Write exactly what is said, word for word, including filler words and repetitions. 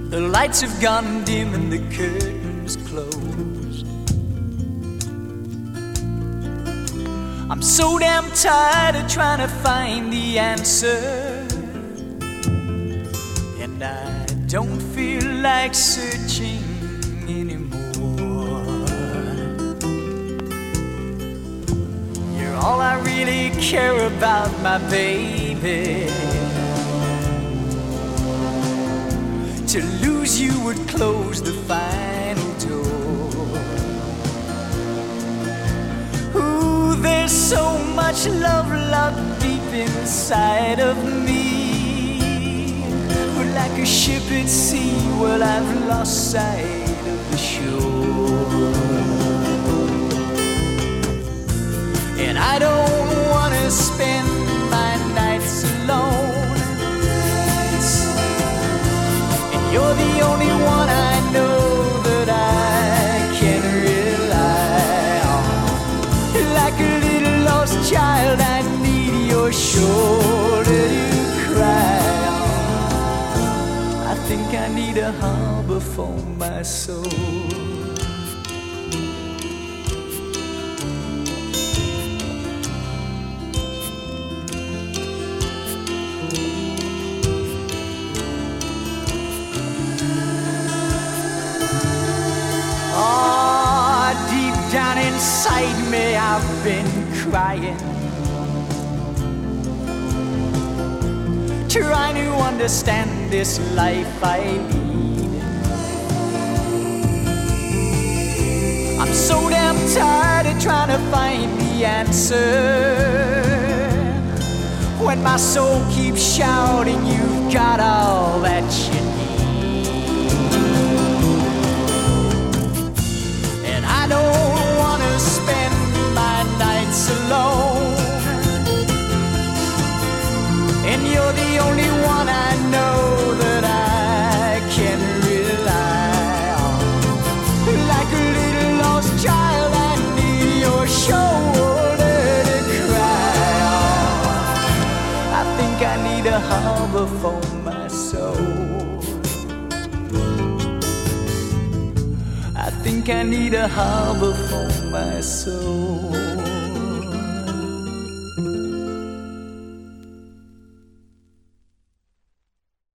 The lights have gone dim and the curtains closed. I'm so damn tired of trying to find the answer, and I don't feel like searching anymore. You're all I really care about, my baby. To lose you would close the final door. Ooh, there's so much love locked deep inside of me. But like a ship at sea, well, I've lost sight of the shore. And I don't want to spend my nights alone. You're the only one I know that I can rely on. Like a little lost child, I need your shoulder to cry on. I think I need a harbor for my soul. Down inside me I've been crying, trying to understand this life I lead. I'm so damn tired of trying to find the answer, when my soul keeps shouting you've got all that you need. And I don't spend my nights alone, and you're the only one I know that I can rely on. Like a little lost child, I need your shoulder to cry on. I think I need a harbor for my soul. I think I need a harbor for my soul.